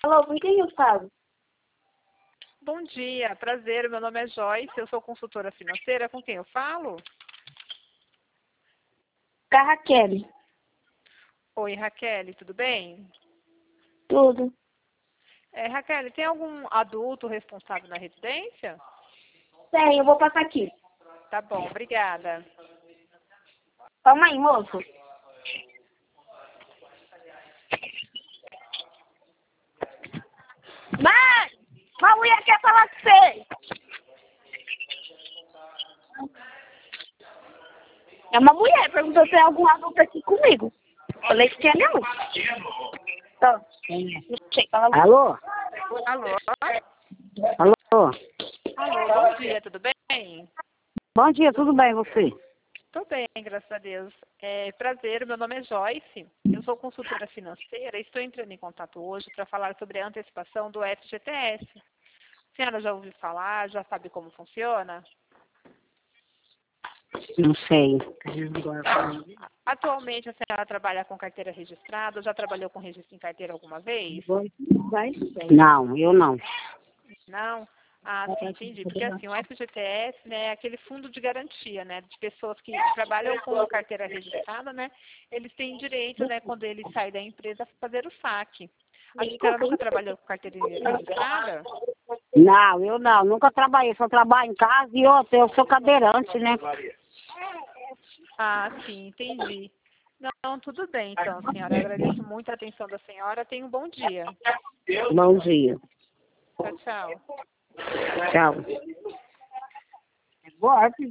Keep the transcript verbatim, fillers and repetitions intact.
Alô, com quem eu falo? Bom dia, prazer, meu nome é Joyce, eu sou consultora financeira, com quem eu falo? Com a Raquel. Oi, Raquel, tudo bem? Tudo. É, Raquel, tem algum adulto responsável na residência? Tem, eu vou passar aqui. Tá bom, obrigada. Calma aí, moço. Mãe! Uma mulher quer falar com você! É uma mulher, perguntou se tem algum adulto aqui comigo. Falei que tinha nenhum. Então, não sei, fala. Alô? Alô? Alô? Alô, bom dia, tudo bem? Bom dia, tudo bem, você? Tô bem, graças a Deus. É, prazer, meu nome é Joyce, eu sou consultora financeira e estou entrando em contato hoje para falar sobre a antecipação do F G T S. A senhora já ouviu falar, já sabe como funciona? Não sei. Atualmente a senhora trabalha com carteira registrada, já trabalhou com registro em carteira alguma vez? Não, eu não. Não? Ah, sim, entendi. Porque assim, o F G T S, né, é aquele fundo de garantia, né, de pessoas que trabalham com carteira registrada, né, eles têm direito, né, quando eles saem da empresa, a fazer o saque. A senhora nunca trabalhou com carteira registrada? Não, eu não. Nunca trabalhei. Só trabalho em casa e outra, eu sou cadeirante, né? Ah, sim, entendi. Não, tudo bem, então, senhora. Eu agradeço muito a atenção da senhora. Tenha um bom dia. Bom dia. Tchau, tchau. Tchau.